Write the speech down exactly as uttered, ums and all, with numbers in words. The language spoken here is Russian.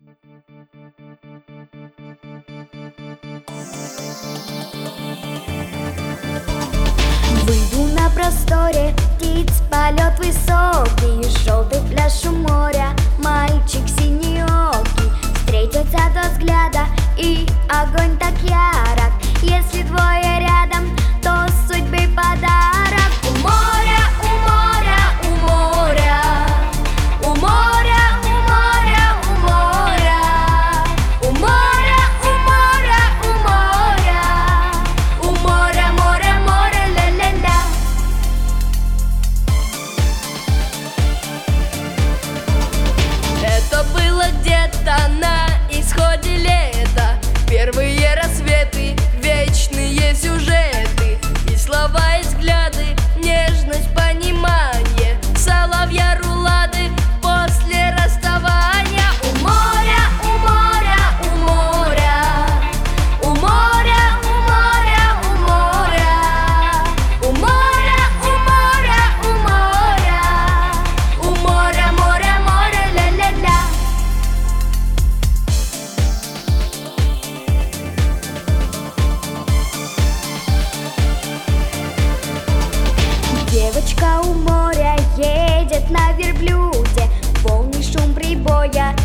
Выйду на просторе, птиц полет высокий, желтый пляж у моря, мальчик синеокий. Встретятся два взгляда, и огонь так ярок. Если двое рядом, то судьбы подарок. У моря, у моря, у моря, у моря, у моря, у моря, у моря, у моря, у моря, у моря, море, море, ля-ля-ля. Это было где-то на исходе лета. Первые рассветы, вечные сюжеты, и слова, и взгляды, нежность, понимание, соловья, рулады после расставания. У моря, у моря, у моря, у моря, у моря, у моря, у моря, у моря, у моря, у моря, море, море, ля-ля-ля. Девочка у моря едет на верблюде, волны, шум прибоя,